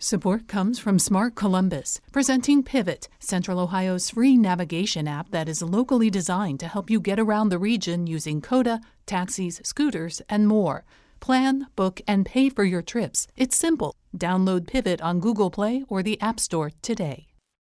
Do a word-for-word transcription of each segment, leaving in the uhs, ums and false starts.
Support comes from Smart Columbus, presenting Pivot, Central Ohio's free navigation app that is locally designed to help you get around the region using CODA, taxis, scooters, and more. Plan, book, and pay for your trips. It's simple. Download Pivot on Google Play or the App Store today.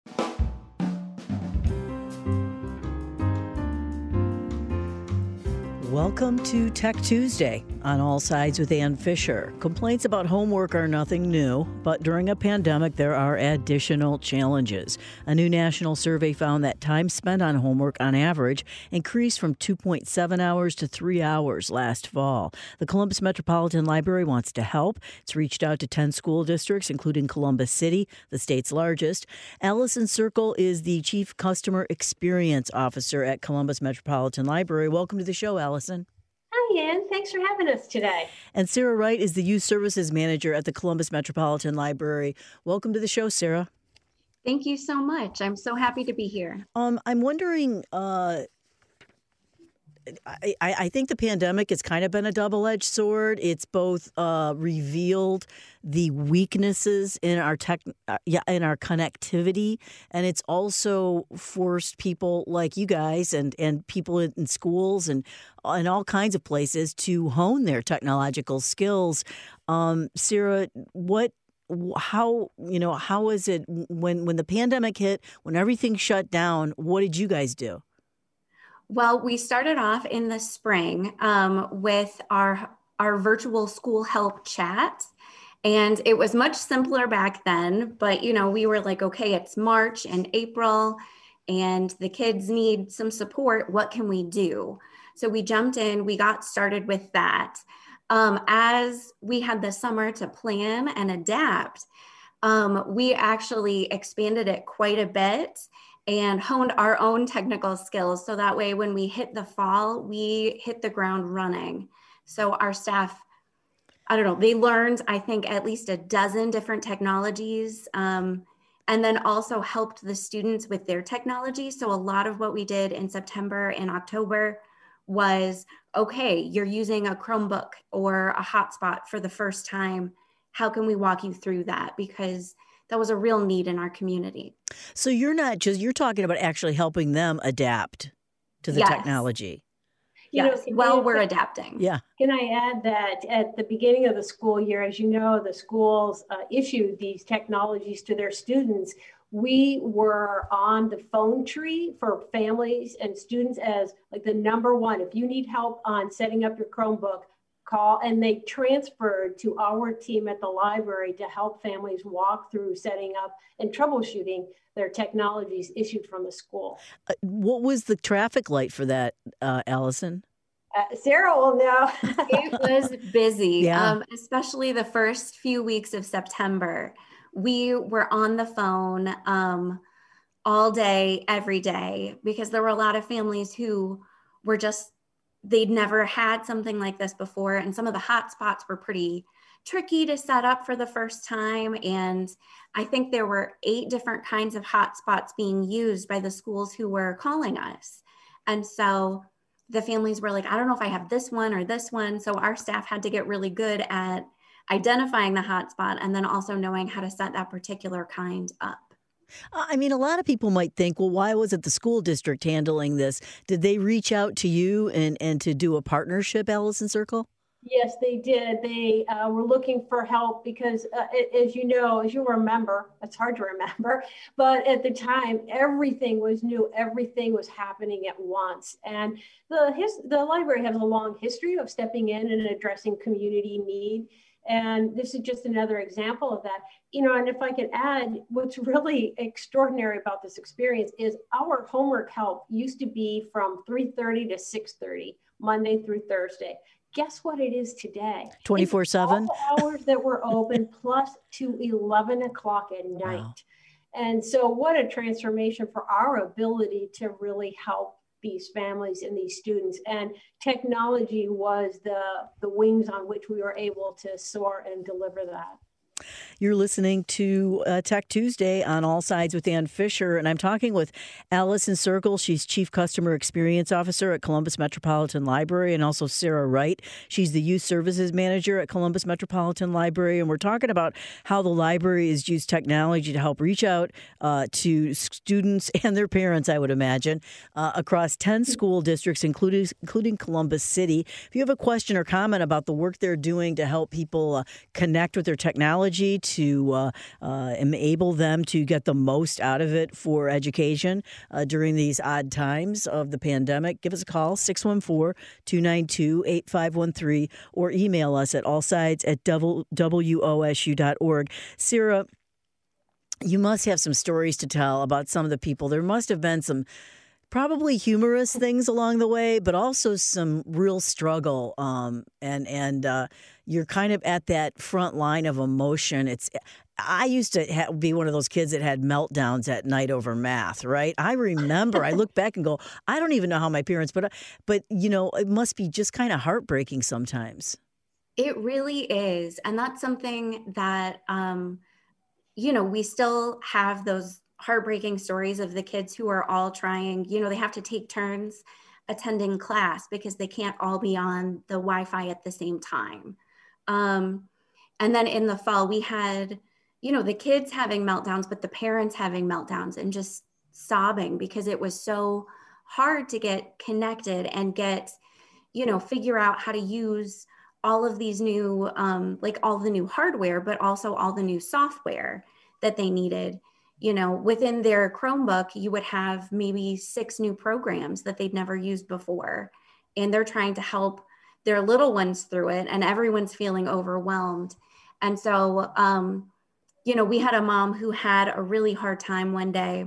Welcome to Tech Tuesday on All Sides with Ann Fisher. Complaints about homework are nothing new, but during a pandemic, there are additional challenges. A new national survey found that time spent on homework on average increased from two point seven hours to three hours last fall. The Columbus Metropolitan Library wants to help. It's reached out to ten school districts, including Columbus City, the state's largest. Allison Circle is the Chief Customer Experience Officer at Columbus Metropolitan Library. Welcome to the show, Allison. Hi, Ann. Thanks for having us today. And Sarah Wright is the Youth Services Manager at the Columbus Metropolitan Library. Welcome to the show, Sarah. Thank you so much. I'm so happy to be here. Um, I'm wondering, uh, I, I think the pandemic has kind of been a double-edged sword. It's both uh, revealed the weaknesses in our tech, uh, yeah, in our connectivity, and it's also forced people like you guys and, and people in, in schools and in all kinds of places to hone their technological skills. Um, Sarah, what? How, you know, how is it when when the pandemic hit, when everything shut down? What did you guys do? Well, we started off in the spring um, with our our virtual school help chat. And it was much simpler back then. But, you know, we were like, OK, it's March and April and the kids need some support. What can we do? So we jumped in. We got started with that. Um, as we had the summer to plan and adapt, um, we actually expanded it quite a bit and honed our own technical skills. So that way, when we hit the fall, we hit the ground running. So our staff, I don't know, they learned, I think, at least a dozen different technologies, um, and then also helped the students with their technology. So a lot of what we did in September and October was, okay, you're using a Chromebook or a hotspot for the first time. How can we walk you through that? Because that was a real need in our community. So you're not just, you're talking about actually helping them adapt to the yes. technology. You yes, know, well, we're adapting. Yeah. Can I add that at the beginning of the school year, as you know, the schools uh, issued these technologies to their students. We were on the phone tree for families and students as like the number one. If you need help on setting up your Chromebook, call, and they transferred to our team at the library to help families walk through setting up and troubleshooting their technologies issued from the school. Uh, what was the traffic light for that, uh, Allison? Uh, Sarah will know. It was busy, Yeah. um, especially the first few weeks of September. We were on the phone um, all day, every day, because there were a lot of families who were just they'd never had something like this before. And some of the hotspots were pretty tricky to set up for the first time. And I think there were eight different kinds of hotspots being used by the schools who were calling us. And so the families were like, I don't know if I have this one or this one. So our staff had to get really good at identifying the hotspot and then also knowing how to set that particular kind up. I mean, a lot of people might think, well, why wasn't the school district handling this? Did they reach out to you and, and to do a partnership, Allison Circle? Yes, they did. They uh, were looking for help because, uh, as you know, as you remember, it's hard to remember, but at the time, everything was new. Everything was happening at once. And the, his, the library has a long history of stepping in and addressing community need. And this is just another example of that. You know, and if I could add, what's really extraordinary about this experience is our homework help used to be from three thirty to six thirty, Monday through Thursday. Guess what it is today? twenty-four seven? All the hours that were open plus to eleven o'clock at night. Wow. And so what a transformation for our ability to really help these families and these students. And technology was the, the wings on which we were able to soar and deliver that. You're listening to uh, Tech Tuesday on All Sides with Ann Fisher, and I'm talking with Allison Circle. She's Chief Customer Experience Officer at Columbus Metropolitan Library, and also Sarah Wright. She's the Youth Services Manager at Columbus Metropolitan Library, and we're talking about how the library has used technology to help reach out uh, to students and their parents, I would imagine, uh, across ten school districts, including, including Columbus City. If you have a question or comment about the work they're doing to help people uh, connect with their technology, to uh, uh, enable them to get the most out of it for education uh, during these odd times of the pandemic, give us a call, six one four, two nine two, eight five one three, or email us at allsides at w o s u dot org. Sarah, you must have some stories to tell about some of the people. There must have been some probably humorous things along the way, but also some real struggle. Um, and and uh, you're kind of at that front line of emotion. It's I used to ha- be one of those kids that had meltdowns at night over math, right? I remember. I look back and go, I don't even know how my parents, but but you know, it must be just kind of heartbreaking sometimes. It really is, and that's something that um, you know we still have those heartbreaking stories of the kids who are all trying, you know, they have to take turns attending class because they can't all be on the Wi-Fi at the same time. Um, and then in the fall, we had, you know, the kids having meltdowns, but the parents having meltdowns and just sobbing because it was so hard to get connected and get, you know, figure out how to use all of these new, um, like all the new hardware, but also all the new software that they needed. You know, within their Chromebook, you would have maybe six new programs that they'd never used before. And they're trying to help their little ones through it, and everyone's feeling overwhelmed. And so, um, you know, we had a mom who had a really hard time one day,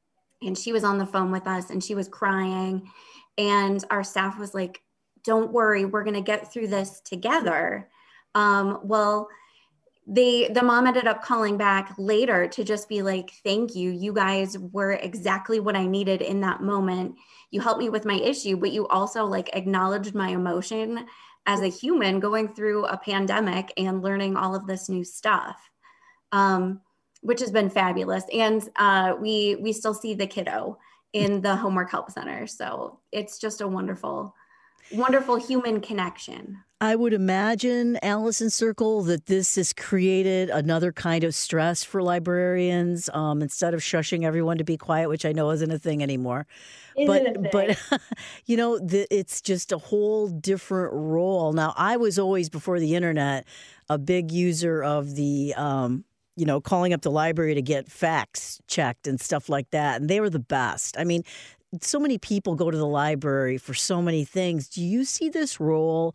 and she was on the phone with us and she was crying. And our staff was like, don't worry, we're going to get through this together. Um, well, They, the mom ended up calling back later to just be like, thank you. You guys were exactly what I needed in that moment. You helped me with my issue, but you also like acknowledged my emotion as a human going through a pandemic and learning all of this new stuff, um, which has been fabulous. And uh, we, we still see the kiddo in the Homework Help Center. So it's just a wonderful, wonderful human connection. I would imagine, Allison Circle, that this has created another kind of stress for librarians. Um, instead of shushing everyone to be quiet, which I know isn't a thing anymore, Isn't but but you know, the, it's just a whole different role. Now, I was always before the internet a big user of the. Um, you know, calling up the library to get facts checked and stuff like that, and they were the best. I mean, so many people go to the library for so many things. Do you see this role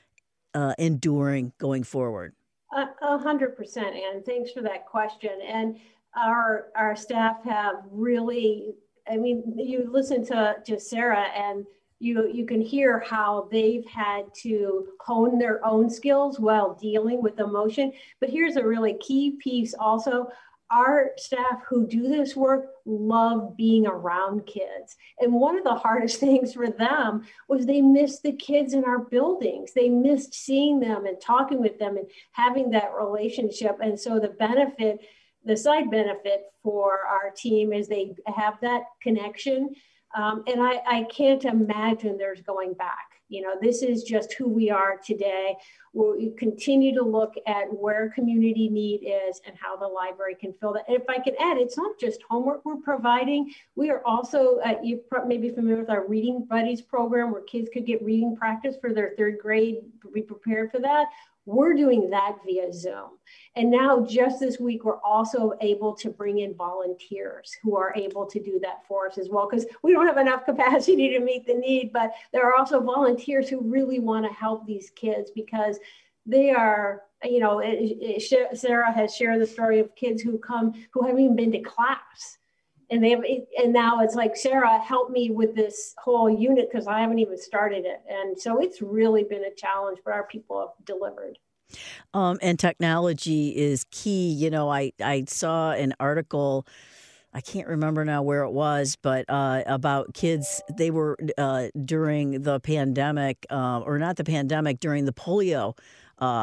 Uh, enduring going forward? A hundred percent, Ann. Thanks for that question. And our our staff have really, I mean, you listen to, to Sarah and you you can hear how they've had to hone their own skills while dealing with emotion. But here's a really key piece also. Our staff who do this work love being around kids. And one of the hardest things for them was they missed the kids in our buildings. They missed seeing them and talking with them and having that relationship. And so the benefit, the side benefit for our team is they have that connection. Um, and I, I can't imagine there's going back. You know, this is just who we are today. We'll continue to look at where community need is and how the library can fill that. And if I can add, it's not just homework we're providing. We are also, uh, you may be familiar with our Reading Buddies program where kids could get reading practice for their third grade, be prepared for that. We're doing that via Zoom. And now just this week, we're also able to bring in volunteers who are able to do that for us as well, because we don't have enough capacity to meet the need, but there are also volunteers who really want to help these kids because they are, you know, it, it, Sarah has shared the story of kids who come, who haven't even been to class. And they have, and now it's like, Sarah, help me with this whole unit because I haven't even started it. And so it's really been a challenge, but our people have delivered. Um, and technology is key. You know, I, I saw an article, I can't remember now where it was, but uh, about kids, they were uh, during the pandemic, uh, or not the pandemic, during the polio uh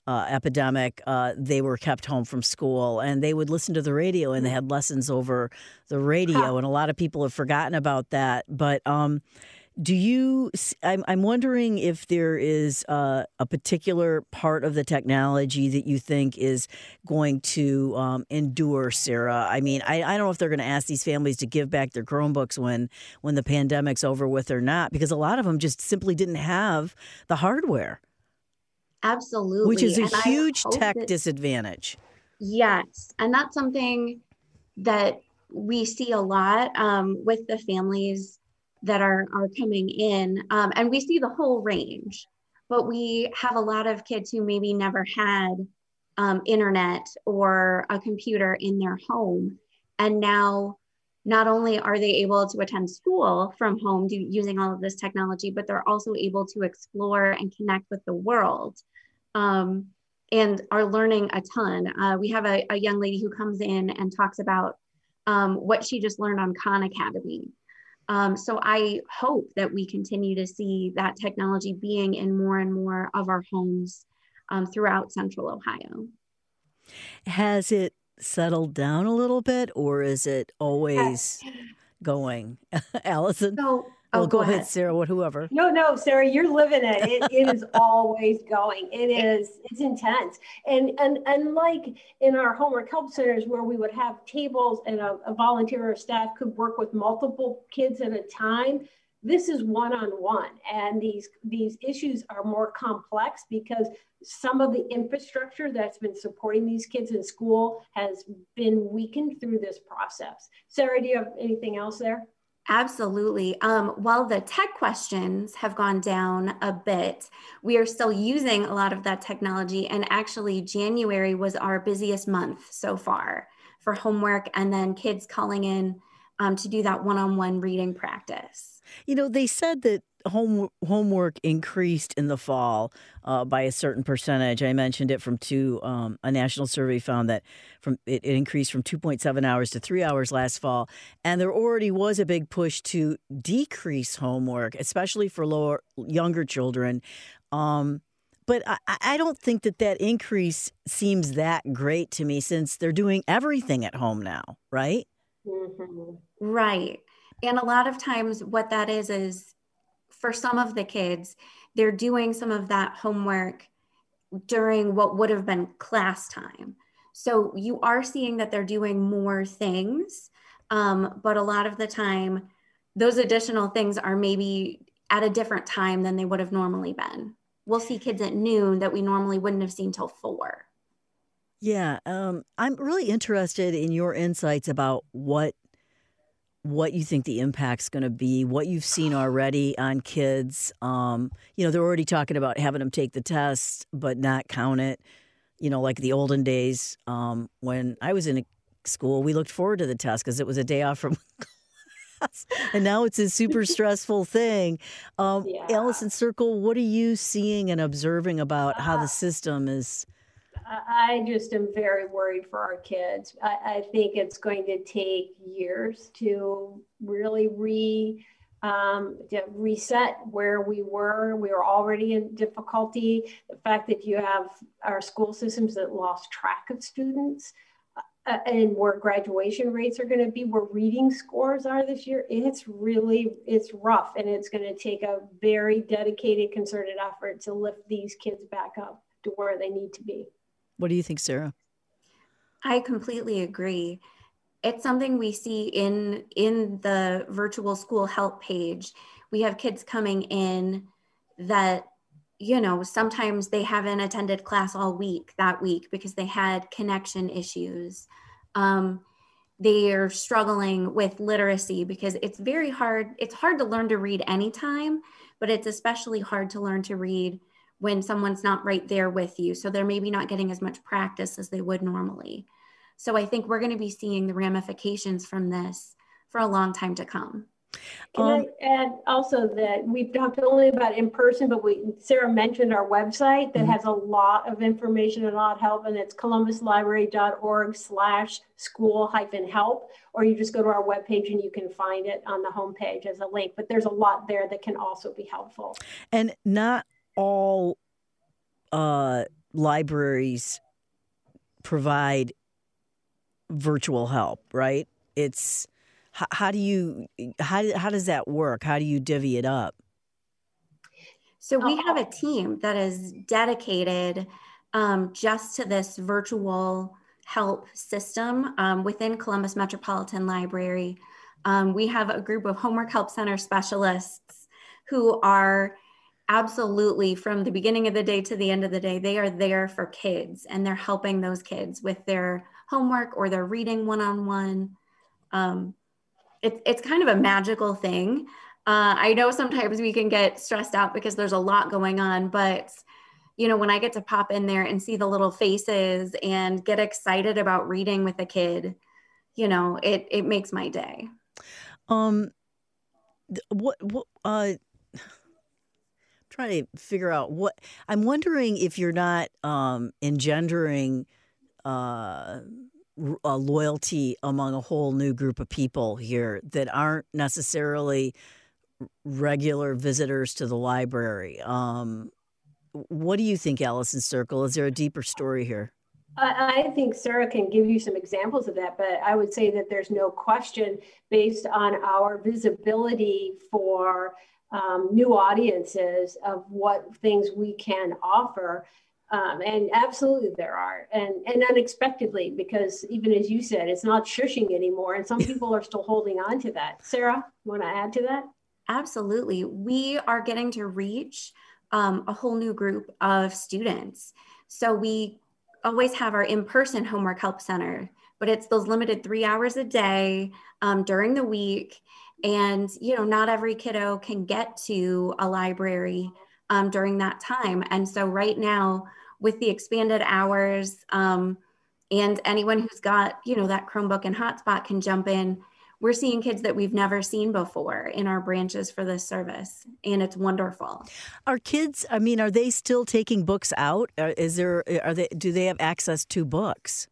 uh, epidemic, uh, they were kept home from school and they would listen to the radio and they had lessons over the radio. And a lot of people have forgotten about that. But um, do you, I'm, I'm wondering if there is uh, a particular part of the technology that you think is going to um, endure, Sarah. I mean, I, I don't know if they're going to ask these families to give back their Chromebooks when, when the pandemic's over with or not, because a lot of them just simply didn't have the hardware. Absolutely. Which is a and huge tech that, disadvantage. Yes. And that's something that we see a lot um, with the families that are, are coming in. Um, and we see the whole range, but we have a lot of kids who maybe never had um, internet or a computer in their home. And now not only are they able to attend school from home do, using all of this technology, but they're also able to explore and connect with the world. Um, and are learning a ton. Uh, we have a, a young lady who comes in and talks about um, what she just learned on Khan Academy. Um, so I hope that we continue to see that technology being in more and more of our homes um, throughout Central Ohio. Has it settled down a little bit, or is it always going? Allison? So, Oh, oh, go, go ahead, ahead, Sarah, what, whoever. No, no, Sarah, you're living it. It, it is always going. It is, it's intense. And, and, and like in our homework help centers where we would have tables and a, a volunteer or staff could work with multiple kids at a time, this is one-on-one. And these, these issues are more complex because some of the infrastructure that's been supporting these kids in school has been weakened through this process. Sarah, do you have anything else there? Absolutely. Um, while the tech questions have gone down a bit, we are still using a lot of that technology. And actually, January was our busiest month so far for homework and then kids calling in um, to do that one-on-one reading practice. You know, they said that home homework increased in the fall uh, by a certain percentage. I mentioned it from two. Um, a national survey found that from it, it increased from two point seven hours to three hours last fall, and there already was a big push to decrease homework, especially for lower younger children. Um, but I, I don't think that that increase seems that great to me, since they're doing everything at home now, right? Mm-hmm. Right, and a lot of times, what that is is, for some of the kids, they're doing some of that homework during what would have been class time. So you are seeing that they're doing more things, um, but a lot of the time, those additional things are maybe at a different time than they would have normally been. We'll see kids at noon that we normally wouldn't have seen till four. Yeah, um, I'm really interested in your insights about what what you think the impact's going to be, what you've seen already on kids. Um, you know, they're already talking about having them take the test, but not count it. You know, like the olden days um, when I was in school, we looked forward to the test because it was a day off from class. And now it's a super stressful thing. Um, Yeah. Allison Circle, what are you seeing and observing about how the system is? I just am very worried for our kids. I, I think it's going to take years to really re um, to reset where we were. We were already in difficulty. The fact that you have our school systems that lost track of students uh, and where graduation rates are going to be, where reading scores are this year, it's really, it's rough. And it's going to take a very dedicated, concerted effort to lift these kids back up to where they need to be. What do you think, Sarah? I completely agree. It's something we see in in the virtual school help page. We have kids coming in that, you know, sometimes they haven't attended class all week that week because they had connection issues. Um, they are struggling with literacy because it's very hard. It's hard to learn to read anytime, but it's especially hard to learn to read when someone's not right there with you. So they're maybe not getting as much practice as they would normally. So I think we're going to be seeing the ramifications from this for a long time to come. Can um, I add also that we've talked only about in person, but we Sarah mentioned our website that mm-hmm. has a lot of information and a lot of help, and it's columbuslibrary.org slash school hyphen help, or you just go to our webpage and you can find it on the homepage as a link. But there's a lot there that can also be helpful. And not all uh, libraries provide virtual help, right? It's how, how do you how how does that work? How do you divvy it up? So we have a team that is dedicated um, just to this virtual help system um, within Columbus Metropolitan Library. Um, we have a group of Homework Help Center specialists who are absolutely, from the beginning of the day to the end of the day, they are there for kids, and they're helping those kids with their homework or their reading one-on-one. Um, it, it's kind of a magical thing. Uh, I know sometimes we can get stressed out because there's a lot going on, but you know, when I get to pop in there and see the little faces and get excited about reading with a kid, you know, it it makes my day. Um, what what uh, trying to figure out what I'm wondering if you're not um engendering uh. a loyalty among a whole new group of people here that aren't necessarily regular visitors to the library. Um, what do you think, Allison Circle? Is there a deeper story here? I, I think Sarah can give you some examples of that, but I would say that there's no question based on our visibility for um, new audiences of what things we can offer. Um, and absolutely there are, and, and unexpectedly, because even as you said, it's not shushing anymore, and some people are still holding on to that. Sarah, you want to add to that? Absolutely. We are getting to reach um, a whole new group of students. So we always have our in-person Homework Help Center, but it's those limited three hours a day um, during the week. And, you know, not every kiddo can get to a library um, during that time. And so right now, with the expanded hours um, and anyone who's got, you know, that Chromebook and hotspot can jump in, we're seeing kids that we've never seen before in our branches for this service. And it's wonderful. Are kids, I mean, are they still taking books out? Is there, are they, do they have access to books?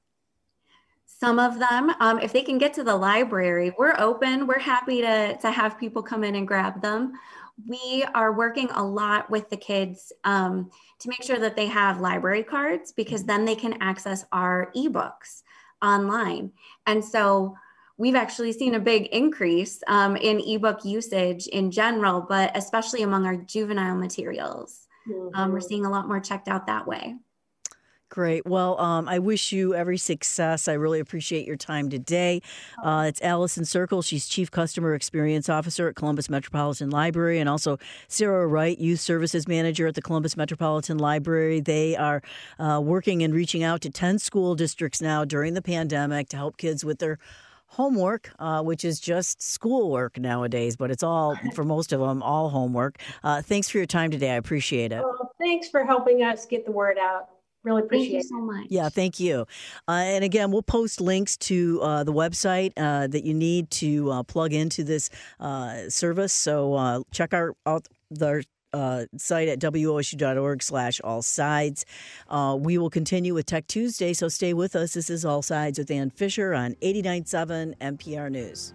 Some of them, um, if they can get to the library, we're open. We're happy to, to have people come in and grab them. We are working a lot with the kids um, to make sure that they have library cards, because then they can access our ebooks online. And so we've actually seen a big increase um, in ebook usage in general, but especially among our juvenile materials. Mm-hmm. Um, we're seeing a lot more checked out that way. Great. Well, um, I wish you every success. I really appreciate your time today. Uh, it's Allison Circle. She's Chief Customer Experience Officer at Columbus Metropolitan Library, and also Sarah Wright, Youth Services Manager at the Columbus Metropolitan Library. They are uh, working and reaching out to ten school districts now during the pandemic to help kids with their homework, uh, which is just schoolwork nowadays, but it's all, for most of them, all homework. Uh, thanks for your time today. I appreciate it. Well, thanks for helping us get the word out. Really appreciate it. Thank you so much. Yeah, thank you. Uh, and again, we'll post links to uh, the website uh, that you need to uh, plug into this uh, service. So uh, check our, out the uh, site at W O S U dot org slash all sides. Uh, we will continue with Tech Tuesday, so stay with us. This is All Sides with Ann Fisher on eighty-nine point seven N P R News.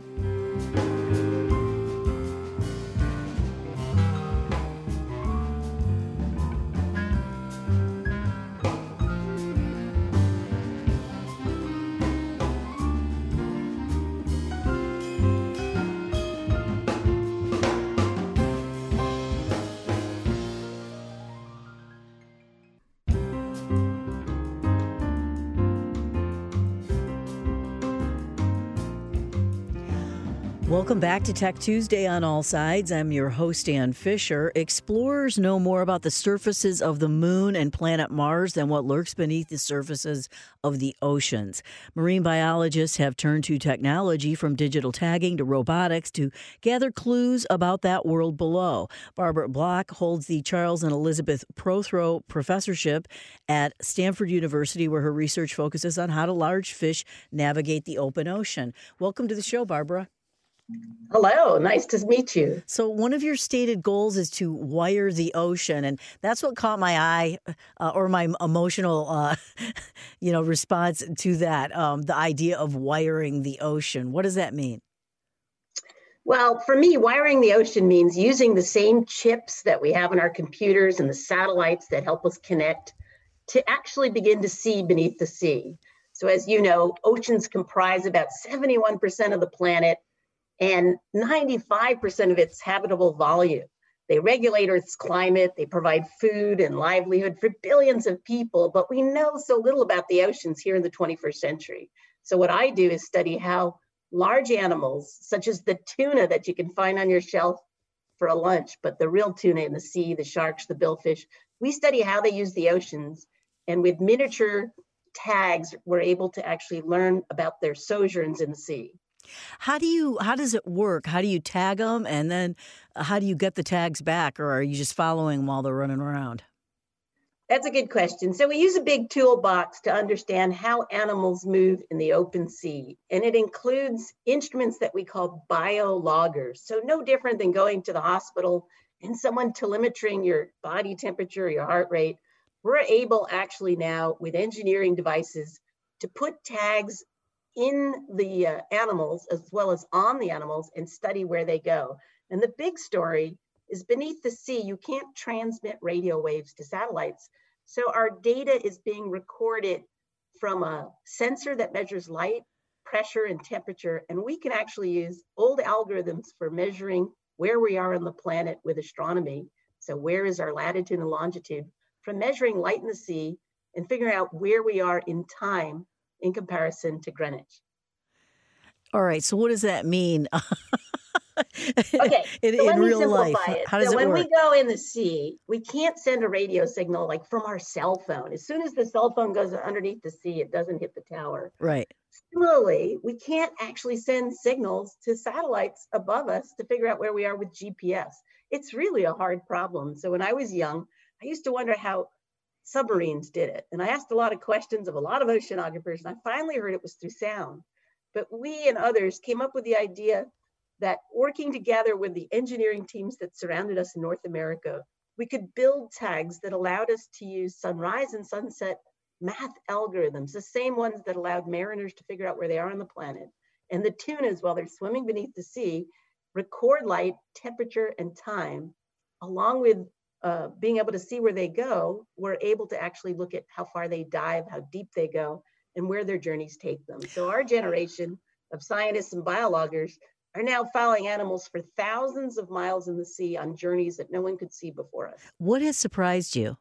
Welcome back to Tech Tuesday on All Sides. I'm your host, Ann Fisher. Explorers know more about the surfaces of the moon and planet Mars than what lurks beneath the surfaces of the oceans. Marine biologists have turned to technology, from digital tagging to robotics, to gather clues about that world below. Barbara Block holds the Charles and Elizabeth Prothro Professorship at Stanford University, where her research focuses on how do large fish navigate the open ocean. Welcome to the show, Barbara. Hello, nice to meet you. So one of your stated goals is to wire the ocean, and that's what caught my eye, uh, or my emotional, uh, you know, response to that. Um, the idea of wiring the ocean. What does that mean? Well, for me, wiring the ocean means using the same chips that we have in our computers and the satellites that help us connect to actually begin to see beneath the sea. So as you know, oceans comprise about seventy-one percent of the planet and ninety-five percent of its habitable volume. They regulate Earth's climate, they provide food and livelihood for billions of people, but we know so little about the oceans here in the twenty-first century. So what I do is study how large animals, such as the tuna that you can find on your shelf for a lunch, but the real tuna in the sea, the sharks, the billfish, we study how they use the oceans. And with miniature tags, we're able to actually learn about their sojourns in the sea. How do you, how does it work? How do you tag them? And then uh, how do you get the tags back? Or are you just following them while they're running around? That's a good question. So we use a big toolbox to understand how animals move in the open sea. And it includes instruments that we call biologgers. So no different than going to the hospital and someone telemetering your body temperature, your heart rate. We're able actually now with engineering devices to put tags in the uh, animals as well as on the animals and study where they go. And the big story is beneath the sea, you can't transmit radio waves to satellites. So our data is being recorded from a sensor that measures light, pressure, and temperature. And we can actually use old algorithms for measuring where we are on the planet with astronomy. So where is our latitude and longitude, from measuring light in the sea and figuring out where we are in time in comparison to Greenwich. All right. So what does that mean? Okay, in, so let in me real simplify life, it. how does so it when work? we go in the sea, we can't send a radio signal like from our cell phone. As soon as the cell phone goes underneath the sea, it doesn't hit the tower. Right. Similarly, we can't actually send signals to satellites above us to figure out where we are with G P S. It's really a hard problem. So when I was young, I used to wonder how submarines did it. And I asked a lot of questions of a lot of oceanographers, and I finally heard it was through sound. But we and others came up with the idea that working together with the engineering teams that surrounded us in North America, we could build tags that allowed us to use sunrise and sunset math algorithms, the same ones that allowed mariners to figure out where they are on the planet. And the tunas, while they're swimming beneath the sea, record light, temperature, and time, along with uh, being able to see where they go. We're able to actually look at how far they dive, how deep they go, and where their journeys take them. So our generation of scientists and biologgers are now following animals for thousands of miles in the sea on journeys that no one could see before us. What has surprised you?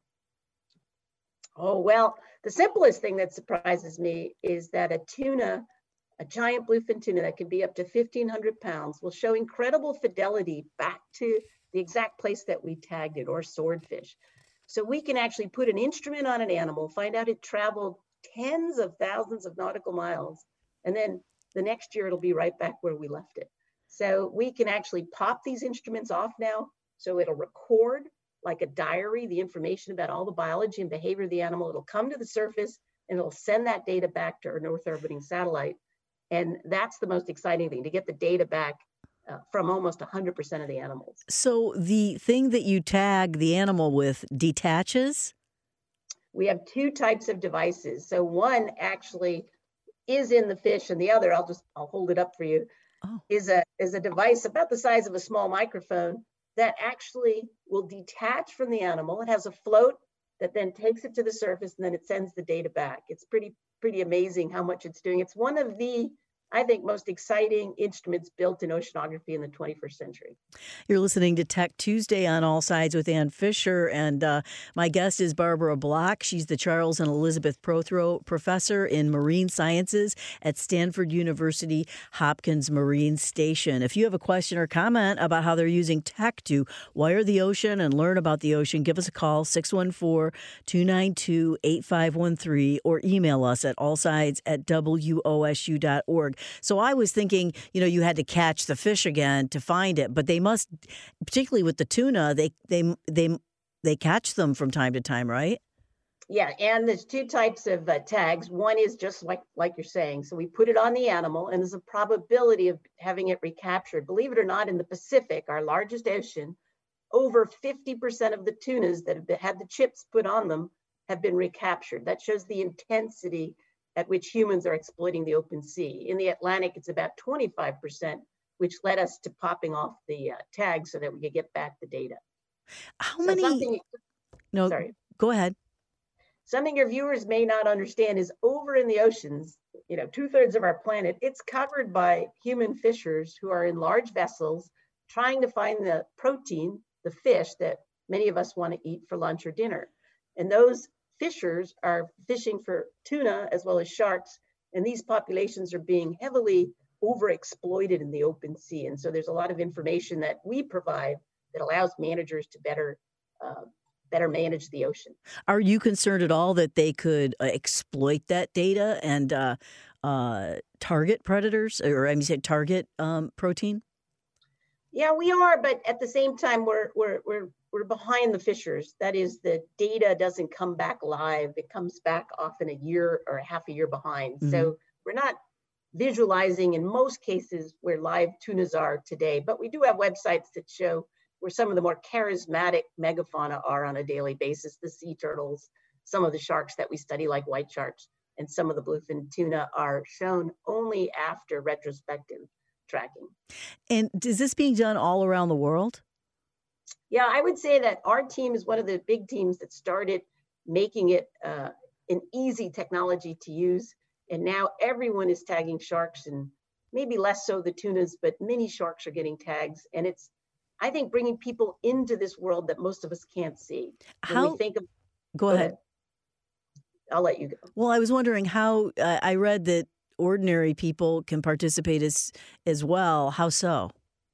Oh, well, the simplest thing that surprises me is that a tuna, a giant bluefin tuna that can be up to fifteen hundred pounds, will show incredible fidelity back to the exact place that we tagged it, or swordfish. So we can actually put an instrument on an animal, find out it traveled tens of thousands of nautical miles, and then the next year it'll be right back where we left it. So we can actually pop these instruments off now, so it'll record like a diary, the information about all the biology and behavior of the animal. It'll come to the surface and it'll send that data back to our North orbiting satellite. And that's the most exciting thing, to get the data back uh, from almost one hundred percent of the animals. So the thing that you tag the animal with detaches? We have two types of devices. So one actually is in the fish, and the other, I'll just, I'll hold it up for you, oh. is a is a device about the size of a small microphone that actually will detach from the animal. It has a float that then takes it to the surface, and then it sends the data back. It's pretty, pretty amazing how much it's doing. It's one of the, I think, most exciting instruments built in oceanography in the twenty-first century. You're listening to Tech Tuesday on All Sides with Ann Fisher, and uh, my guest is Barbara Block. She's the Charles and Elizabeth Prothro Professor in Marine Sciences at Stanford University Hopkins Marine Station. If you have a question or comment about how they're using tech to wire the ocean and learn about the ocean, give us a call, six one four, two nine two, eight five one three, or email us at allsides at W O S U dot org. So I was thinking, you know, you had to catch the fish again to find it, but they must, particularly with the tuna, they they they they catch them from time to time, right? Yeah, and there's two types of uh, tags. One is just like like you're saying. So we put it on the animal, and there's a probability of having it recaptured. Believe it or not, in the Pacific, our largest ocean, over fifty percent of the tunas that have been, had the chips put on them have been recaptured. That shows the intensity at which humans are exploiting the open sea. In the Atlantic, it's about twenty-five percent, which led us to popping off the uh, tag so that we could get back the data. How so many? Something, no, sorry. Go ahead. Something your viewers may not understand is over in the oceans, you know, two thirds of our planet, it's covered by human fishers who are in large vessels trying to find the protein, the fish that many of us want to eat for lunch or dinner. And those fishers are fishing for tuna as well as sharks. And these populations are being heavily overexploited in the open sea. And so there's a lot of information that we provide that allows managers to better uh, better manage the ocean. Are you concerned at all that they could uh, exploit that data and uh, uh, target predators, or I mean, say target um, protein? Yeah, we are, but at the same time, we're we're we're we're behind the fishers. That is, the data doesn't come back live; it comes back often a year or half a year behind. Mm-hmm. So we're not visualizing in most cases where live tunas are today, but we do have websites that show where some of the more charismatic megafauna are on a daily basis. The sea turtles, some of the sharks that we study like white sharks, and some of the bluefin tuna are shown only after retrospective tracking. And is this being done all around the world? Yeah, I would say that our team is one of the big teams that started making it uh, an easy technology to use. And now everyone is tagging sharks, and maybe less so the tunas, but many sharks are getting tags. And it's, I think, bringing people into this world that most of us can't see. When How? we think of, go, go ahead. ahead. I'll let you go. Well, I was wondering how, uh, I read that ordinary people can participate as, as well. How so?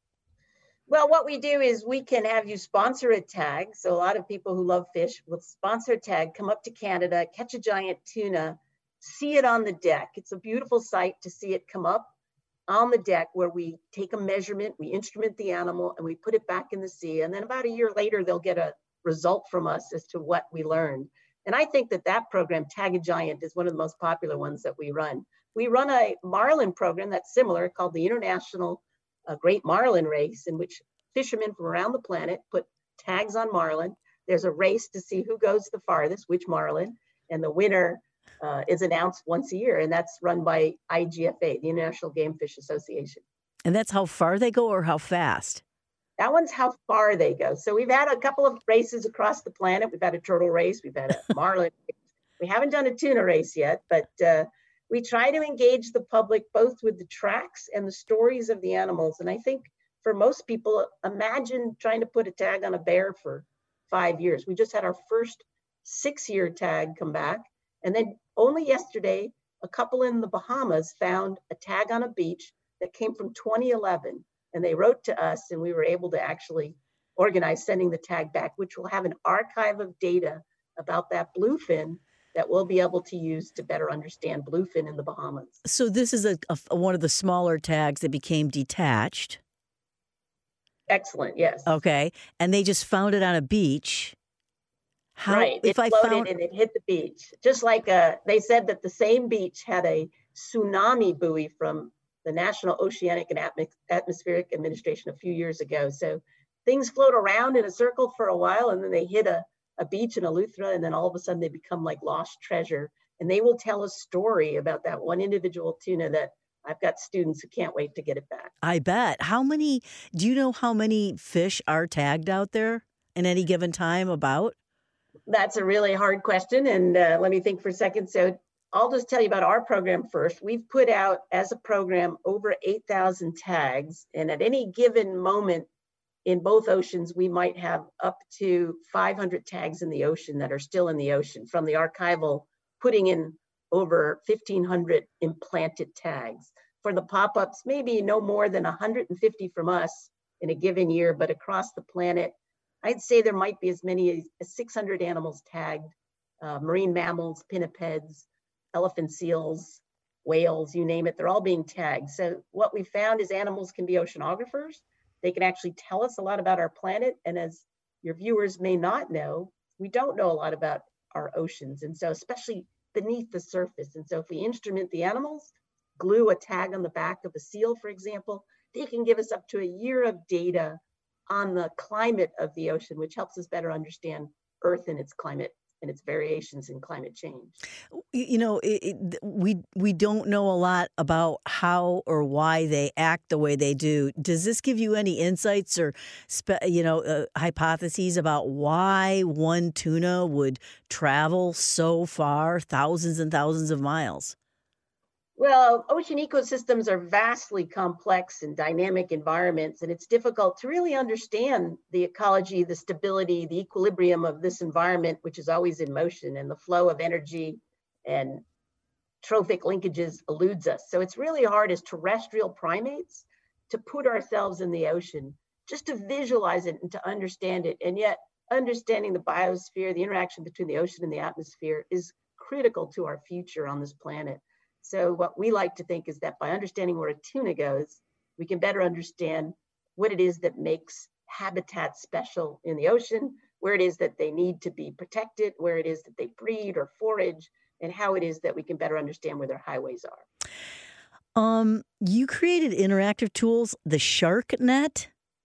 Well, what we do is we can have you sponsor a tag. So a lot of people who love fish will sponsor a tag, come up to Canada, catch a giant tuna, see it on the deck. It's a beautiful sight to see it come up on the deck, where we take a measurement, we instrument the animal, and we put it back in the sea. And then about a year later, they'll get a result from us as to what we learned. And I think that that program, Tag a Giant, is one of the most popular ones that we run. We run a marlin program that's similar, called the International uh, Great Marlin Race, in which fishermen from around the planet put tags on marlin. There's a race to see who goes the farthest, which marlin, and the winner uh, is announced once a year. And that's run by I G F A, the International Game Fish Association. And that's how far they go or how fast? That one's how far they go. So we've had a couple of races across the planet. We've had a turtle race. We've had a marlin race. We haven't done a tuna race yet, but uh, we try to engage the public both with the tracks and the stories of the animals. And I think for most people, imagine trying to put a tag on a bear for five years. We just had our first six-year tag come back. And then only yesterday, a couple in the Bahamas found a tag on a beach that came from twenty eleven. And they wrote to us, and we were able to actually organize sending the tag back, which will have an archive of data about that bluefin that we'll be able to use to better understand bluefin in the Bahamas. So this is a, a one of the smaller tags that became detached. Excellent, yes. Okay, and they just found it on a beach. How, right, if it I floated found... and it hit the beach. Just like uh, they said that the same beach had a tsunami buoy from the National Oceanic and Atmos- Atmospheric Administration a few years ago. So things float around in a circle for a while, and then they hit a, a beach in Eleuthera, and then all of a sudden they become like lost treasure. And they will tell a story about that one individual tuna that I've got students who can't wait to get it back. I bet. How many, do you know how many fish are tagged out there in any given time about? That's a really hard question. And uh, let me think for a second. So I'll just tell you about our program first. We've put out as a program over eight thousand tags. And at any given moment in both oceans, we might have up to five hundred tags in the ocean that are still in the ocean, from the archival putting in over fifteen hundred implanted tags. For the pop-ups, maybe no more than one hundred fifty from us in a given year, but across the planet, I'd say there might be as many as six hundred animals tagged, uh, marine mammals, pinnipeds, elephant seals, whales, you name it, they're all being tagged. So what we found is animals can be oceanographers. They can actually tell us a lot about our planet. And as your viewers may not know, we don't know a lot about our oceans. And so especially beneath the surface. And so if we instrument the animals, glue a tag on the back of a seal, for example, they can give us up to a year of data on the climate of the ocean, which helps us better understand Earth and its climate and its variations in climate change. You know, it, it, we we don't know a lot about how or why they act the way they do. Does this give you any insights or, spe- you know, uh, hypotheses about why one tuna would travel so far, thousands and thousands of miles? Well, ocean ecosystems are vastly complex and dynamic environments, and it's difficult to really understand the ecology, the stability, the equilibrium of this environment, which is always in motion, and the flow of energy and trophic linkages eludes us. So it's really hard as terrestrial primates to put ourselves in the ocean, just to visualize it and to understand it. And yet understanding the biosphere, the interaction between the ocean and the atmosphere is critical to our future on this planet. So what we like to think is that by understanding where a tuna goes, we can better understand what it is that makes habitat special in the ocean, where it is that they need to be protected, where it is that they breed or forage, and how it is that we can better understand where their highways are. Um, you created interactive tools, the SharkNet.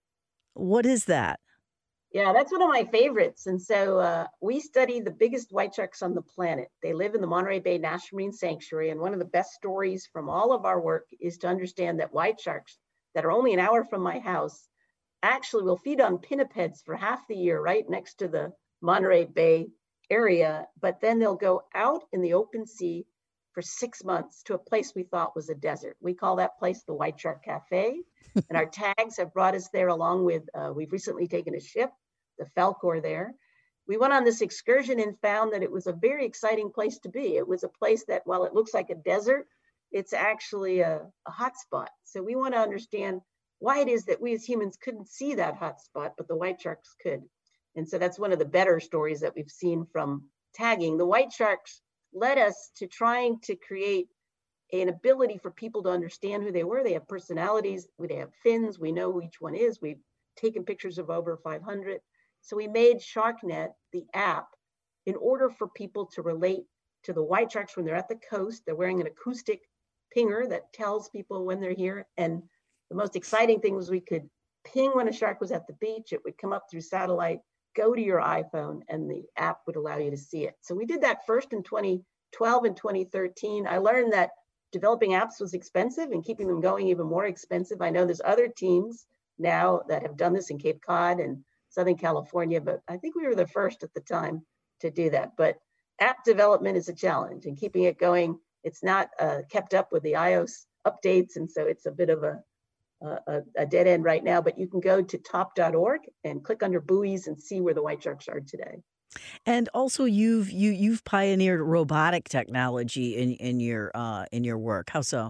What is that? Yeah, that's one of my favorites. And so uh, we study the biggest white sharks on the planet. They live in the Monterey Bay National Marine Sanctuary. And one of the best stories from all of our work is to understand that white sharks that are only an hour from my house actually will feed on pinnipeds for half the year right next to the Monterey Bay area. But then they'll go out in the open sea for six months to a place we thought was a desert. We call that place the White Shark Cafe. And our tags have brought us there along with, uh, we've recently taken a ship, the Falkor there. We went on this excursion and found that it was a very exciting place to be. It was a place that, while it looks like a desert, it's actually a, a hot spot. So we want to understand why it is that we as humans couldn't see that hot spot, but the white sharks could. And so that's one of the better stories that we've seen from tagging. The white sharks led us to trying to create an ability for people to understand who they were. They have personalities, they have fins, we know who each one is. We've taken pictures of over five hundred. So we made SharkNet, the app, in order for people to relate to the white sharks when they're at the coast. They're wearing an acoustic pinger that tells people when they're here. And the most exciting thing was we could ping when a shark was at the beach. It would come up through satellite, go to your iPhone, and the app would allow you to see it. So we did that first in twenty twelve and twenty thirteen. I learned that developing apps was expensive and keeping them going even more expensive. I know there's other teams now that have done this in Cape Cod and Southern California, but I think we were the first at the time to do that. But app development is a challenge, and keeping it going, it's not uh, kept up with the iOS updates. And so it's a bit of a, a, a dead end right now, but you can go to top dot org and click under buoys and see where the white sharks are today. And also, you've you you've pioneered robotic technology in in your uh, in your work. How so?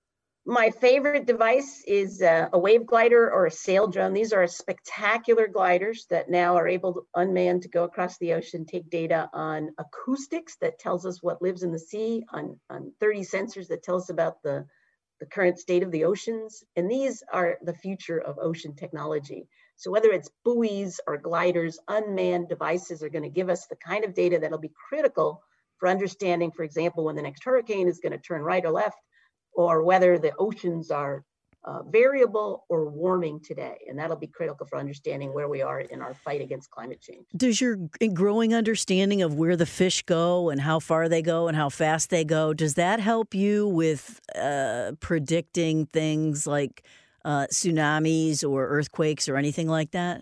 My favorite device is uh, a wave glider or a sail drone. These are spectacular gliders that now are able to unmanned to go across the ocean, take data on acoustics that tells us what lives in the sea, on, on thirty sensors that tell us about the, the current state of the oceans. And these are the future of ocean technology. So whether it's buoys or gliders, unmanned devices are going to give us the kind of data that'll be critical for understanding, for example, when the next hurricane is going to turn right or left, or whether the oceans are uh, variable or warming today. And that'll be critical for understanding where we are in our fight against climate change. Does your growing understanding of where the fish go and how far they go and how fast they go, does that help you with uh, predicting things like uh, tsunamis or earthquakes or anything like that?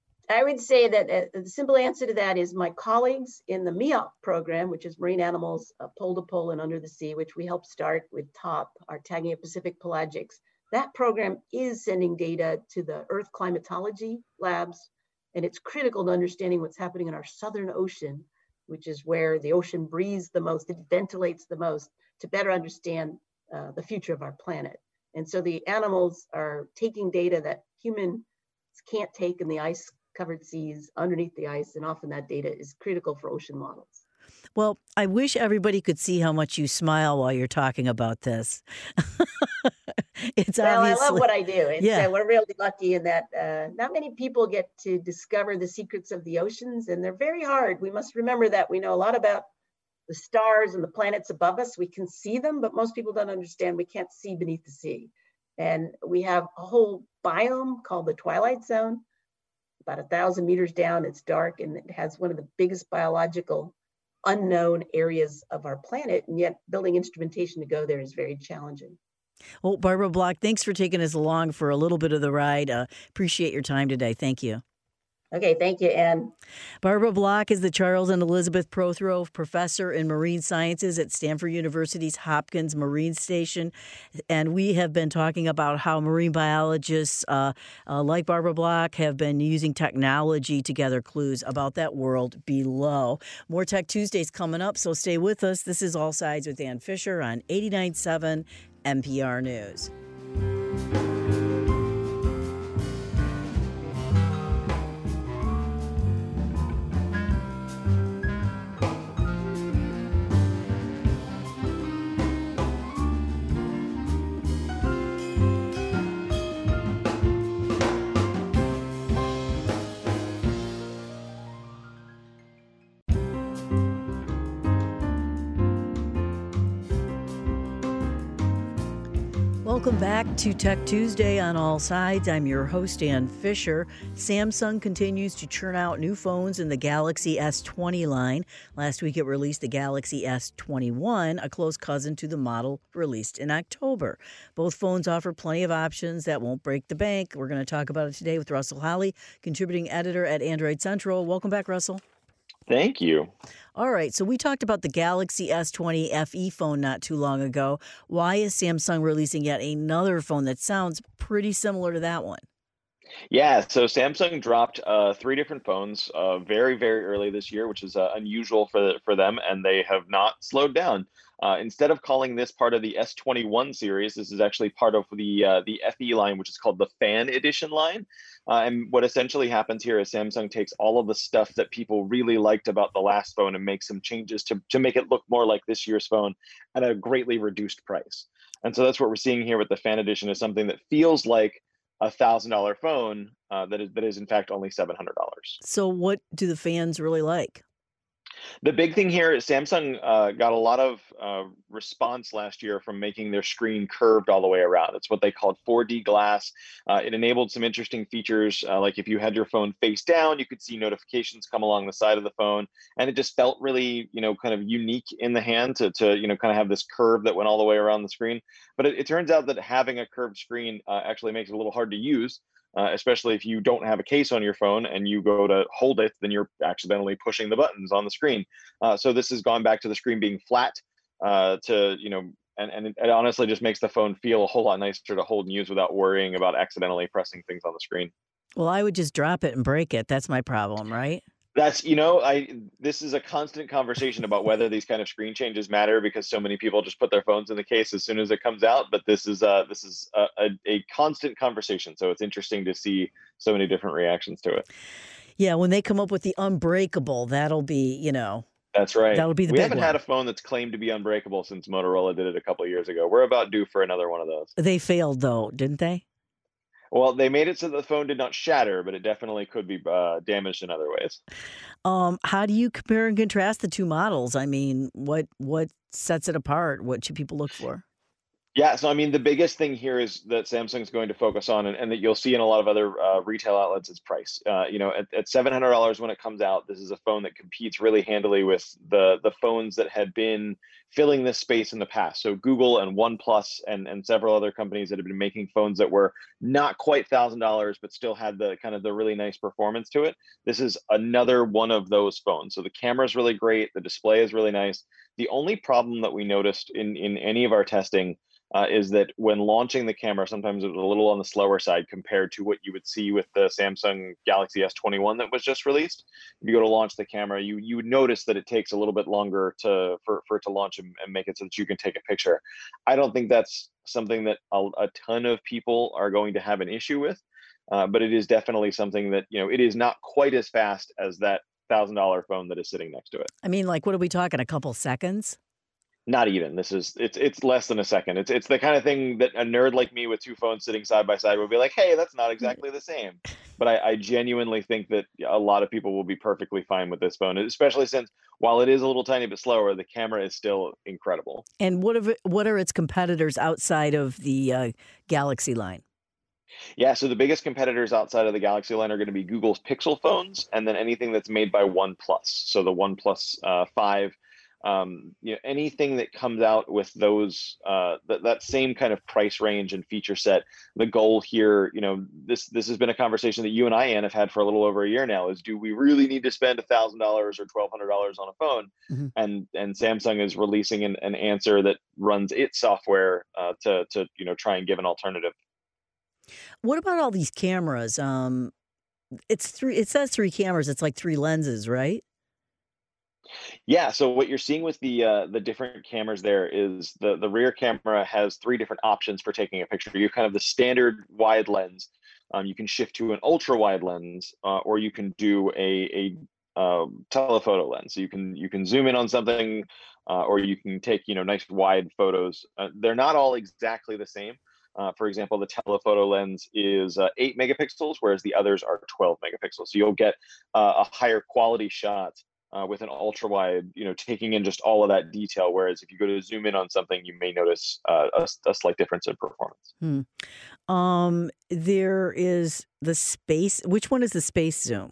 I would say that uh, the simple answer to that is my colleagues in the MEOP program, which is Marine Animals uh, Pole to Pole and Under the Sea, which we helped start with TOP, our Tagging of Pacific Pelagics. That program is sending data to the Earth climatology labs, and it's critical to understanding what's happening in our Southern Ocean, which is where the ocean breathes the most, it ventilates the most, to better understand uh, the future of our planet. And so the animals are taking data that humans can't take in the ice covered seas, underneath the ice, and often that data is critical for ocean models. Well, I wish everybody could see how much you smile while you're talking about this. It's well, obviously, I love what I do. It's, yeah. uh, we're really lucky in that uh, not many people get to discover the secrets of the oceans, and they're very hard. We must remember that we know a lot about the stars and the planets above us. We can see them, but most people don't understand we can't see beneath the sea. And we have a whole biome called the Twilight Zone. About a thousand meters down, it's dark, and it has one of the biggest biological unknown areas of our planet, and yet building instrumentation to go there is very challenging. Well, Barbara Block, thanks for taking us along for a little bit of the ride. Uh, appreciate your time today. Thank you. Okay, thank you, Ann. Barbara Block is the Charles and Elizabeth Prothero Professor in Marine Sciences at Stanford University's Hopkins Marine Station. And we have been talking about how marine biologists uh, uh, like Barbara Block have been using technology to gather clues about that world below. More Tech Tuesdays coming up, so stay with us. This is All Sides with Ann Fisher on eighty-nine point seven N P R News. Welcome back to Tech Tuesday on All Sides. I'm your host, Ann Fisher. Samsung continues to churn out new phones in the Galaxy S twenty line. Last week it released the Galaxy S twenty-one, a close cousin to the model released in October. Both phones offer plenty of options that won't break the bank. We're going to talk about it today with Russell Holly, contributing editor at Android Central. Welcome back, Russell. Thank you. All right, so we talked about the Galaxy S twenty F E phone not too long ago. Why is Samsung releasing yet another phone that sounds pretty similar to that one? Yeah, so Samsung dropped uh, three different phones uh, very, very early this year, which is uh, unusual for for them, and they have not slowed down. Uh, instead of calling this part of the S twenty-one series, this is actually part of the uh, the F E line, which is called the Fan Edition line. Uh, and what essentially happens here is Samsung takes all of the stuff that people really liked about the last phone and makes some changes to, to make it look more like this year's phone at a greatly reduced price. And so that's what we're seeing here with the Fan Edition, is something that feels like a one thousand dollars phone uh, that is that is in fact only seven hundred dollars. So what do the fans really like? The big thing here is Samsung uh, got a lot of uh, response last year from making their screen curved all the way around. It's what they called four D glass. Uh, it enabled some interesting features, uh, like if you had your phone face down, you could see notifications come along the side of the phone, and it just felt really, you know, kind of unique in the hand to, to you know, kind of have this curve that went all the way around the screen. But it, it turns out that having a curved screen uh, actually makes it a little hard to use. Uh, especially if you don't have a case on your phone and you go to hold it, then you're accidentally pushing the buttons on the screen. Uh, so this has gone back to the screen being flat uh, to, you know, and, and it honestly just makes the phone feel a whole lot nicer to hold and use without worrying about accidentally pressing things on the screen. Well, I would just drop it and break it. That's my problem, right? That's, you know, I this is a constant conversation about whether these kind of screen changes matter, because so many people just put their phones in the case as soon as it comes out. But this is uh this is a, a, a constant conversation. So it's interesting to see so many different reactions to it. Yeah, when they come up with the unbreakable, that'll be, you know. That's right. That'll be the we big haven't one. had a phone that's claimed to be unbreakable since Motorola did it a couple of years ago. We're about due for another one of those. They failed, though, didn't they? Well, they made it so the phone did not shatter, but it definitely could be uh, damaged in other ways. Um, how do you compare and contrast the two models? I mean, what what sets it apart? What should people look for? Yeah, so I mean, the biggest thing here is that Samsung's going to focus on, and, and that you'll see in a lot of other uh, retail outlets, is price. Uh, you know, at, at seven hundred dollars when it comes out, this is a phone that competes really handily with the the phones that had been filling this space in the past. So Google and OnePlus and and several other companies that have been making phones that were not quite one thousand dollars, but still had the kind of the really nice performance to it. This is another one of those phones. So the camera is really great. The display is really nice. The only problem that we noticed in in any of our testing Uh, is that when launching the camera, sometimes it was a little on the slower side compared to what you would see with the Samsung Galaxy S twenty-one that was just released. If you go to launch the camera, you you would notice that it takes a little bit longer to for, for it to launch and, and make it so that you can take a picture. I don't think that's something that a, a ton of people are going to have an issue with, uh, but it is definitely something that, you know, it is not quite as fast as that one thousand dollars phone that is sitting next to it. I mean, like, what are we talking? A couple seconds? Not even. This is it's it's less than a second. It's it's the kind of thing that a nerd like me with two phones sitting side by side would be like, hey, that's not exactly the same. But I, I genuinely think that a lot of people will be perfectly fine with this phone, especially since while it is a little tiny bit slower, the camera is still incredible. And what are what are its competitors outside of the uh, Galaxy line? Yeah, so the biggest competitors outside of the Galaxy line are going to be Google's Pixel phones, and then anything that's made by OnePlus. So the OnePlus uh, five, um, you know, anything that comes out with those uh, that that same kind of price range and feature set. The goal here, you know, this this has been a conversation that you and I, Ann, have had for a little over a year now. Is do we really need to spend a thousand dollars or twelve hundred dollars on a phone? Mm-hmm. And and Samsung is releasing an, an answer that runs its software uh, to to you know try and give an alternative. What about all these cameras? Um, it's three. It says three cameras. It's like three lenses, right? Yeah. So what you're seeing with the uh, the different cameras there is the the rear camera has three different options for taking a picture. You have kind of the standard wide lens. Um, you can shift to an ultra wide lens, uh, or you can do a a um, telephoto lens. So you can you can zoom in on something, uh, or you can take you know nice wide photos. Uh, they're not all exactly the same. Uh, for example, the telephoto lens is uh, eight megapixels, whereas the others are twelve megapixels. So you'll get uh, a higher quality shot uh, with an ultra wide, you know, taking in just all of that detail. Whereas if you go to zoom in on something, you may notice uh, a, a slight difference in performance. Hmm. Um, there is the space. Which one is the space zoom?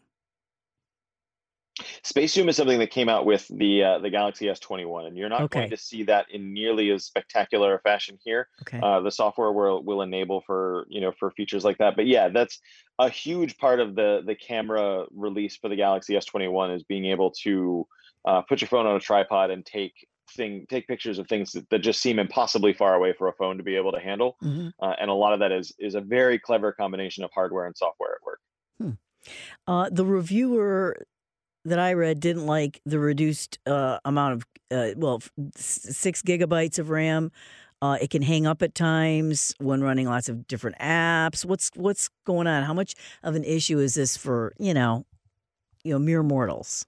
Space zoom is something that came out with the uh, the Galaxy S twenty-one, and you're not Okay. going to see that in nearly as spectacular a fashion here. Okay. Uh, the software will will enable for you know for features like that. But yeah, that's a huge part of the the camera release for the Galaxy S twenty-one is being able to uh, put your phone on a tripod and take thing take pictures of things that, that just seem impossibly far away for a phone to be able to handle. Mm-hmm. Uh, and a lot of that is is a very clever combination of hardware and software at work. Hmm. Uh, the reviewer that I read didn't like the reduced uh, amount of, uh, well, f- s- six gigabytes of RAM. Uh, it can hang up at times when running lots of different apps. What's what's going on? How much of an issue is this for you know, you know, mere mortals?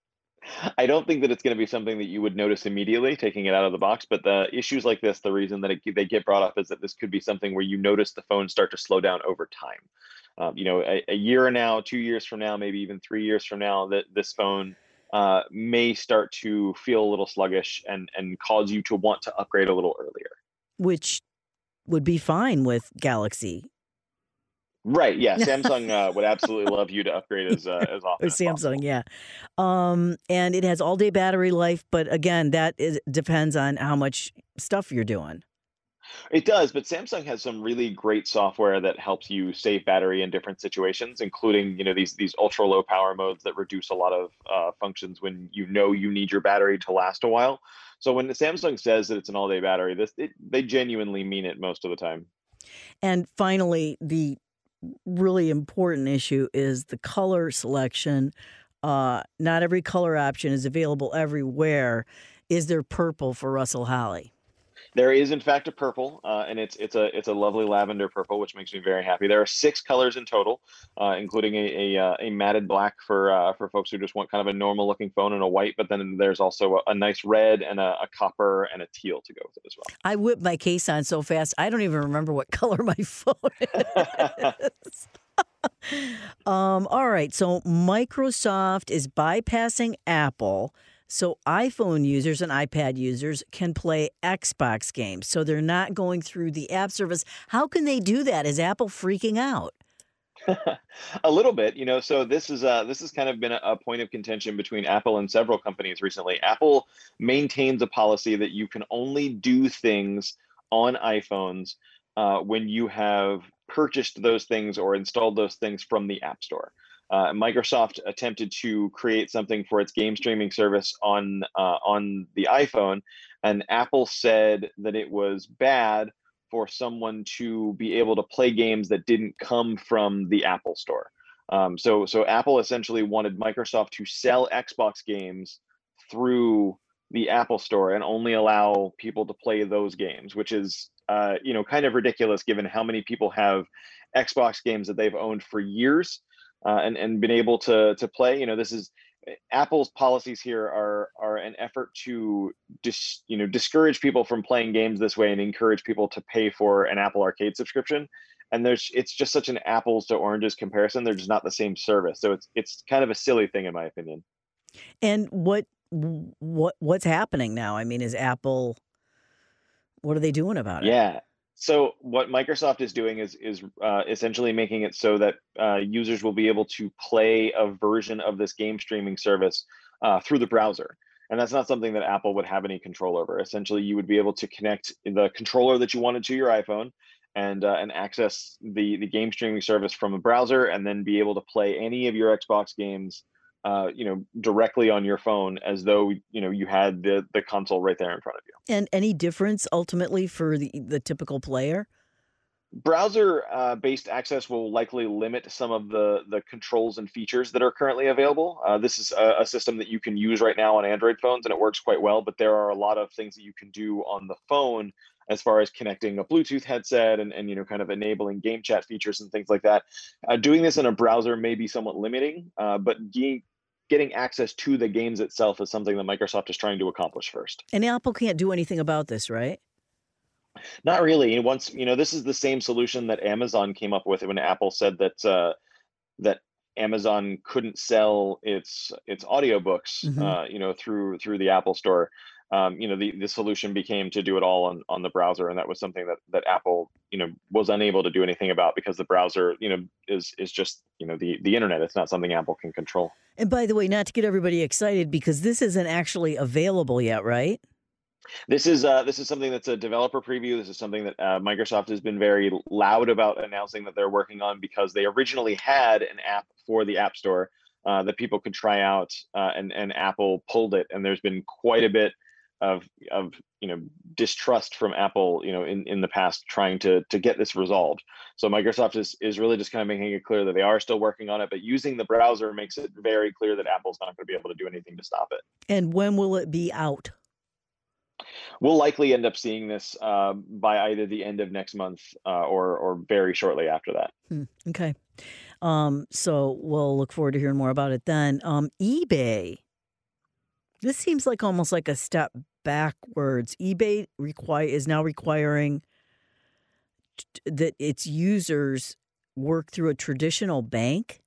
I don't think that it's going to be something that you would notice immediately taking it out of the box, but the issues like this, the reason that it, they get brought up is that this could be something where you notice the phone start to slow down over time. Um, you know, a, a year now, two years from now, maybe even three years from now, that this phone uh, may start to feel a little sluggish and and cause you to want to upgrade a little earlier. Which would be fine with Galaxy Right. Yeah. Samsung uh, would absolutely love you to upgrade as uh, as often or as possible. Samsung, yeah. Um, and it has all day battery life, but again, that is depends on how much stuff you're doing. It does, but Samsung has some really great software that helps you save battery in different situations, including you know these these ultra low power modes that reduce a lot of uh, functions when you know you need your battery to last a while. So when the Samsung says that it's an all day battery, this it, they genuinely mean it most of the time. And finally, the really important issue is the color selection. Uh, not every color option is available everywhere. Is there purple for Russell Holly? There is, in fact, a purple, uh, and it's it's a it's a lovely lavender purple, which makes me very happy. There are six colors in total, uh, including a a, uh, a matted black for uh, for folks who just want kind of a normal looking phone, and a white. But then there's also a, a nice red and a, a copper and a teal to go with it as well. I whipped my case on so fast I don't even remember what color my phone is. um, all right, so Microsoft is bypassing Apple. So iPhone users and iPad users can play Xbox games. So they're not going through the app service. How can they do that? Is Apple freaking out? A little bit, you know. So this is uh this has kind of been a, a point of contention between Apple and several companies recently. Apple maintains a policy that you can only do things on iPhones uh, when you have purchased those things or installed those things from the App Store. Uh, Microsoft attempted to create something for its game streaming service on uh, on the iPhone, and Apple said that it was bad for someone to be able to play games that didn't come from the Apple Store. Um, so, so Apple essentially wanted Microsoft to sell Xbox games through the Apple Store and only allow people to play those games, which is uh, you know kind of ridiculous given how many people have Xbox games that they've owned for years. Uh, and and been able to to play. You know, this is Apple's policies here are are an effort to dis, you know discourage people from playing games this way and encourage people to pay for an Apple Arcade subscription. And there's it's just such an apples to oranges comparison. They're just not the same service. So it's it's kind of a silly thing in my opinion. And what what what's happening now? I mean, is Apple? What are they doing about it? Yeah. So what Microsoft is doing is is uh, essentially making it so that uh, users will be able to play a version of this game streaming service uh, through the browser. And that's not something that Apple would have any control over. Essentially, you would be able to connect the controller that you wanted to your iPhone and uh, and access the the game streaming service from a browser, and then be able to play any of your Xbox games, uh, you know, directly on your phone, as though you know you had the the console right there in front of you. And any difference ultimately for the, the typical player? Browser-based uh, access will likely limit some of the, the controls and features that are currently available. Uh, this is a, a system that you can use right now on Android phones, and it works quite well, but there are a lot of things that you can do on the phone as far as connecting a Bluetooth headset and, and you know, kind of enabling game chat features and things like that. Uh, doing this in a browser may be somewhat limiting, uh, but ge- getting access to the games itself is something that Microsoft is trying to accomplish first. And Apple can't do anything about this, right? Not really. Once you know, this is the same solution that Amazon came up with when Apple said that uh, that Amazon couldn't sell its its audiobooks, mm-hmm. uh, you know, through through the Apple Store. Um, you know, the, the solution became to do it all on, on the browser, and that was something that that Apple, you know, was unable to do anything about, because the browser, you know, is is just you know the the internet. It's not something Apple can control. And by the way, not to get everybody excited, because this isn't actually available yet, right? This is uh, this is something that's a developer preview. This is something that uh, Microsoft has been very loud about announcing that they're working on, because they originally had an app for the App Store uh, that people could try out, uh, and and Apple pulled it. And there's been quite a bit of of you know distrust from Apple, you know, in, in the past, trying to to get this resolved. So Microsoft is is really just kind of making it clear that they are still working on it, but using the browser makes it very clear that Apple's not going to be able to do anything to stop it. And when will it be out? We'll likely end up seeing this uh, by either the end of next month uh, or or very shortly after that. Hmm. Okay. Um, so we'll look forward to hearing more about it then. Um, eBay. This seems like almost like a step backwards. eBay require is now requiring t- that its users work through a traditional bank.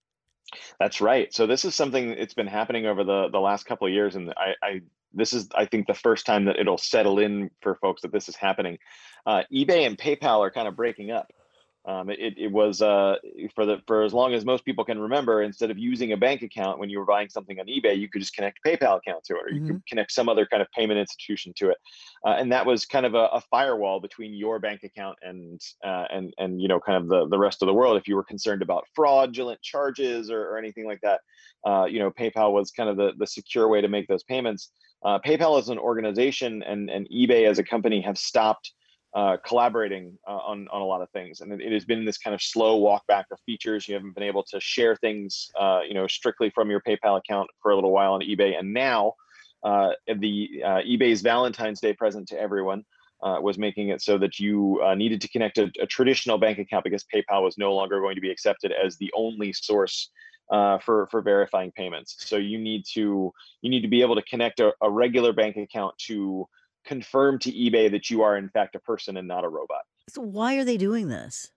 That's right. So this is something that's been happening over the, the last couple of years, and I, I this is, I think, the first time that it'll settle in for folks that this is happening. Uh, eBay and PayPal are kind of breaking up. Um, it, it was uh, for the for as long as most people can remember, instead of using a bank account when you were buying something on eBay, you could just connect a PayPal account to it, or you mm-hmm. could connect some other kind of payment institution to it, uh, and that was kind of a, a firewall between your bank account and uh, and and you know kind of the the rest of the world. If you were concerned about fraudulent charges or, or anything like that, uh, you know PayPal was kind of the the secure way to make those payments. Uh, PayPal as an organization and and eBay as a company have stopped Uh, collaborating uh, on on a lot of things, and it, it has been this kind of slow walk back of features. You haven't been able to share things, uh, you know, strictly from your PayPal account for a little while on eBay, and now uh, the uh, eBay's Valentine's Day present to everyone uh, was making it so that you uh, needed to connect a, a traditional bank account, because PayPal was no longer going to be accepted as the only source uh, for for verifying payments. So you need to you need to be able to connect a, a regular bank account to confirm to eBay that you are in fact a person and not a robot. So why are they doing this?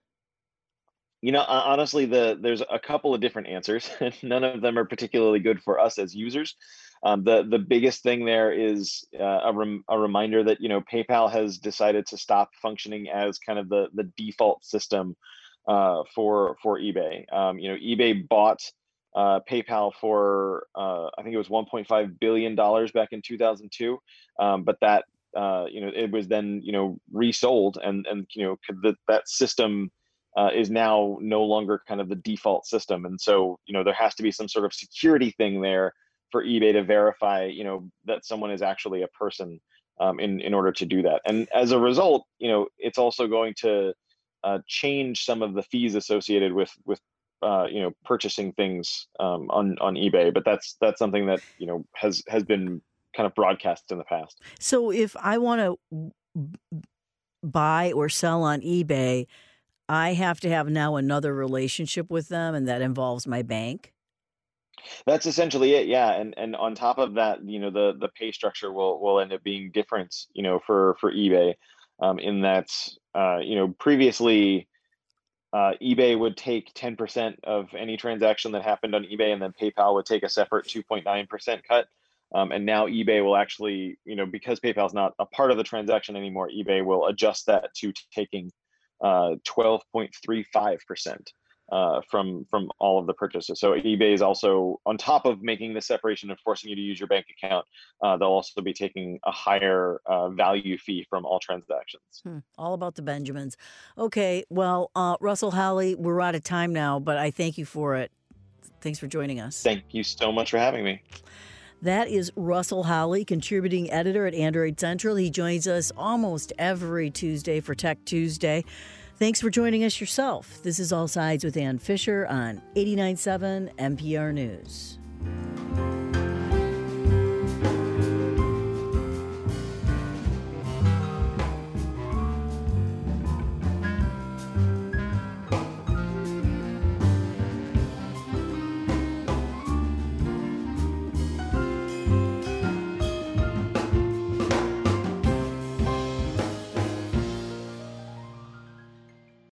You know, honestly, the there's a couple of different answers. None of them are particularly good for us as users. Um, the the biggest thing there is uh, a, rem, a reminder that you know PayPal has decided to stop functioning as kind of the the default system uh, for for eBay. Um, you know, eBay bought uh, PayPal for uh, I think it was one point five billion dollars back in two thousand two, um, but that uh, you know it was then you know resold, and and you know that that system uh, is now no longer kind of the default system, and so you know there has to be some sort of security thing there for eBay to verify you know that someone is actually a person um, in in order to do that, and as a result, you know it's also going to uh, change some of the fees associated with with Uh, you know, purchasing things um, on on eBay, but that's that's something that you know has has been kind of broadcast in the past. So if I want to buy or sell on eBay, I have to have now another relationship with them, and that involves my bank. That's essentially it, yeah. And and on top of that, you know, the the pay structure will will end up being different, you know, for for eBay, um, in that uh, you know previously. Uh, eBay would take ten percent of any transaction that happened on eBay, and then PayPal would take a separate two point nine percent cut. Um, and now eBay will actually, you know, because PayPal is not a part of the transaction anymore, eBay will adjust that to taking uh, twelve point three five percent uh, from from all of the purchases. So eBay is also, on top of making the separation and forcing you to use your bank account, uh, they'll also be taking a higher uh, value fee from all transactions. Hmm, all about the Benjamins. Okay, well, uh, Russell Holly, we're out of time now, but I thank you for it. Thanks for joining us. Thank you so much for having me. That is Russell Holly, contributing editor at Android Central. He joins us almost every Tuesday for Tech Tuesday. Thanks for joining us yourself. This is All Sides with Ann Fisher on eighty-nine point seven N P R News.